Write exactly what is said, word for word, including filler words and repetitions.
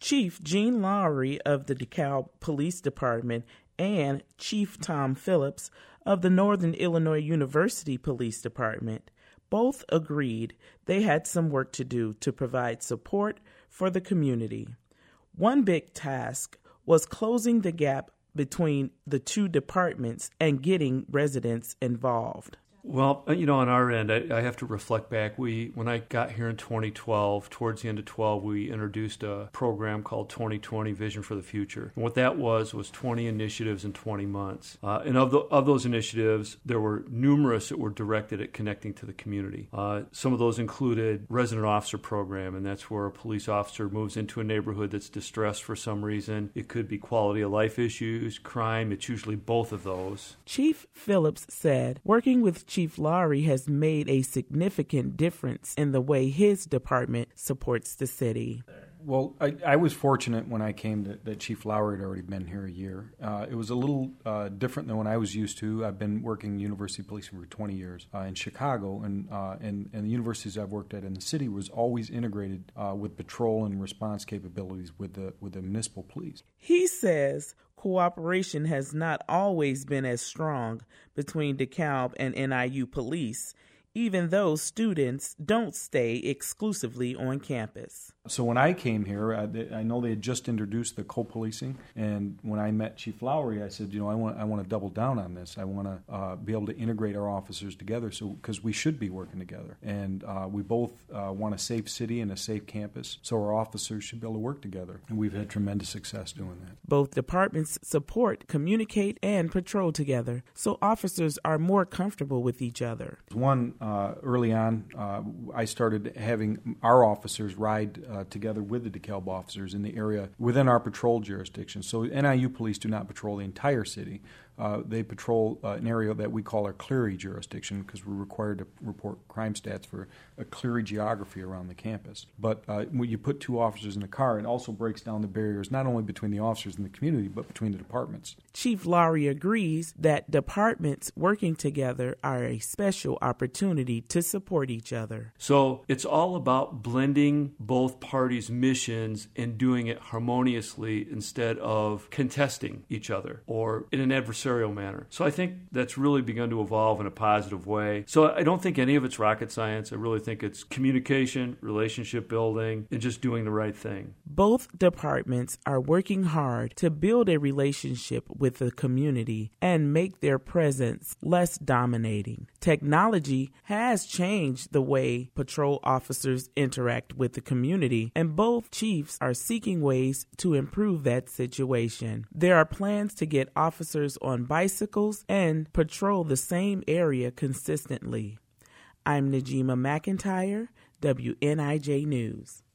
Chief Gene Lowry of the DeKalb Police Department and Chief Tom Phillips of the Northern Illinois University Police Department both agreed they had some work to do to provide support for the community. One big task was closing the gap between the two departments and getting residents involved. Well, you know, on our end, I, I have to reflect back. We, when I got here in twenty twelve, towards the end of twelve, we introduced a program called twenty twenty Vision for the Future. And what that was was twenty initiatives in twenty months. Uh, and of the of those initiatives, there were numerous that were directed at connecting to the community. Uh, some of those included resident officer program, and that's where a police officer moves into a neighborhood that's distressed for some reason. It could be quality of life issues, crime. It's usually both of those. Chief Phillips said working with Chief Lowry has made a significant difference in the way his department supports the city. Well, I, I was fortunate when I came that, that Chief Lowry had already been here a year. Uh, it was a little uh, different than what I was used to. I've been working university policing for twenty years uh, in Chicago, and, uh, and and the universities I've worked at in the city was always integrated uh, with patrol and response capabilities with the with the municipal police. He says cooperation has not always been as strong between DeKalb and N I U police, even though students don't stay exclusively on campus. So when I came here, I, I know they had just introduced the co-policing, and when I met Chief Lowry, I said, you know, I want I want to double down on this. I want to uh, be able to integrate our officers together, so because we should be working together, and uh, we both uh, want a safe city and a safe campus, so our officers should be able to work together, and we've had tremendous success doing that. Both departments support, communicate, and patrol together, so officers are more comfortable with each other. One, uh, early on, uh, I started having our officers ride Uh, together with the DeKalb officers in the area within our patrol jurisdiction. So N I U police do not patrol the entire city. Uh, they patrol uh, an area that we call our Clery jurisdiction because we're required to report crime stats for a Clery geography around the campus. But uh, when you put two officers in a car, it also breaks down the barriers not only between the officers and the community, but between the departments. Chief Lowry agrees that departments working together are a special opportunity to support each other. So it's all about blending both parties' missions and doing it harmoniously instead of contesting each other or in an adversarial manner. So I think that's really begun to evolve in a positive way. So I don't think any of it's rocket science. I really think it's communication, relationship building, and just doing the right thing. Both departments are working hard to build a relationship with the community and make their presence less dominating. Technology has changed the way patrol officers interact with the community, and both chiefs are seeking ways to improve that situation. There are plans to get officers on bicycles and patrol the same area consistently. I'm Najima McIntyre, W N I J News.